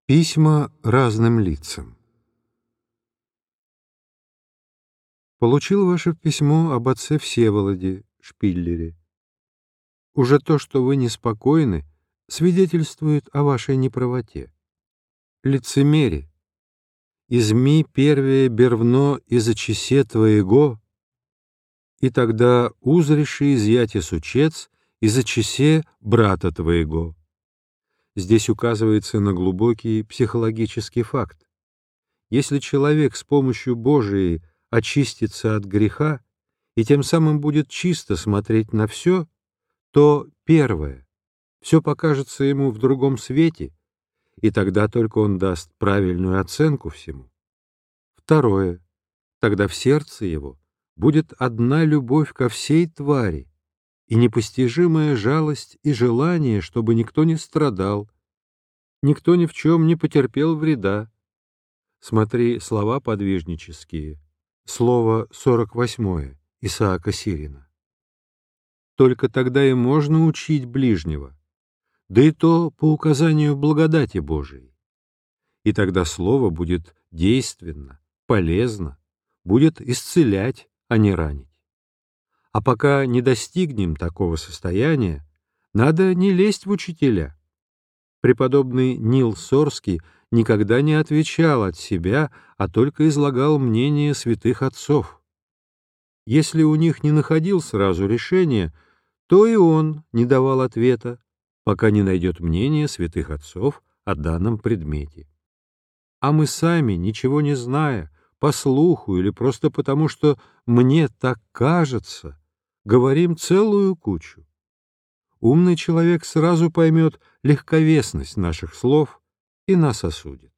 Письма разным лицам. Получил ваше письмо об отце Всеволоде Шпиллере. Уже то, что вы неспокойны, свидетельствует о вашей неправоте. Лицемере, изми первее бервно и зачесе твоего, и тогда узреши изъяти сучец и зачесе брата твоего. Здесь указывается на глубокий психологический факт. Если человек с помощью Божией очистится от греха и тем самым будет чисто смотреть на все, то первое, все покажется ему в другом свете, и тогда только он даст правильную оценку всему. Второе, тогда в сердце его будет одна любовь ко всей твари и непостижимая жалость и желание, чтобы никто не страдал, никто ни в чем не потерпел вреда. Смотри слова подвижнические, слово 48 Исаака Сирина. Только тогда и можно учить ближнего, да и то по указанию благодати Божией. И тогда слово будет действенно, полезно, будет исцелять, а не ранить. А пока не достигнем такого состояния, надо не лезть в учителя. Преподобный Нил Сорский никогда не отвечал от себя, а только излагал мнение святых отцов. Если у них не находил сразу решения, то и он не давал ответа, пока не найдет мнение святых отцов о данном предмете. А мы сами, ничего не зная, по слуху или просто потому, что мне так кажется, говорим целую кучу. Умный человек сразу поймет легковесность наших слов и нас осудит.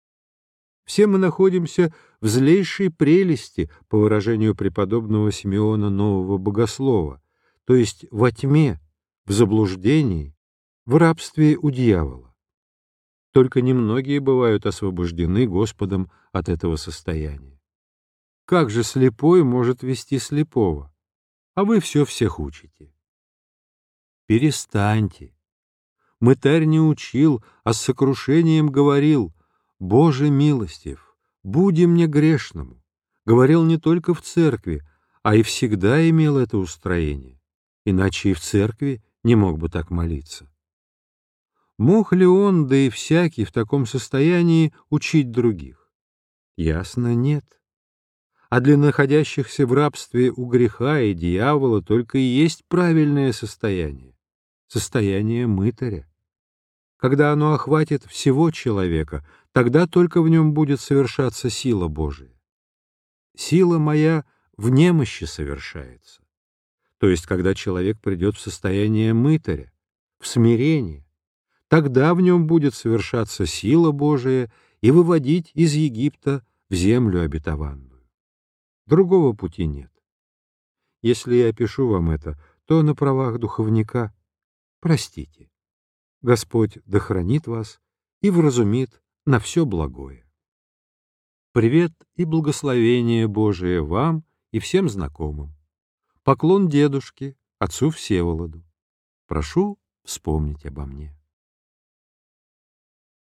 Все мы находимся в злейшей прелести, по выражению преподобного Симеона Нового Богослова, то есть во тьме, в заблуждении, в рабстве у дьявола. Только немногие бывают освобождены Господом от этого состояния. Как же слепой может вести слепого? А вы все всех учите. Перестаньте. Мытарь не учил, а с сокрушением говорил: «Боже милостив, буди мне грешному». Говорил не только в церкви, а и всегда имел это устроение, иначе и в церкви не мог бы так молиться. Мог ли он, да и всякий в таком состоянии, учить других? Ясно, нет. А для находящихся в рабстве у греха и дьявола только и есть правильное состояние — состояние мытаря. Когда оно охватит всего человека, тогда только в нем будет совершаться сила Божия. Сила моя в немощи совершается, то есть когда человек придет в состояние мытаря, в смирение, тогда в нем будет совершаться сила Божия и выводить из Египта в землю обетованную. Другого пути нет. Если я пишу вам это, то на правах духовника простите. Господь да хранит вас и вразумит на все благое. Привет и благословение Божие вам и всем знакомым. Поклон дедушке, отцу Всеволоду. Прошу вспомнить обо мне.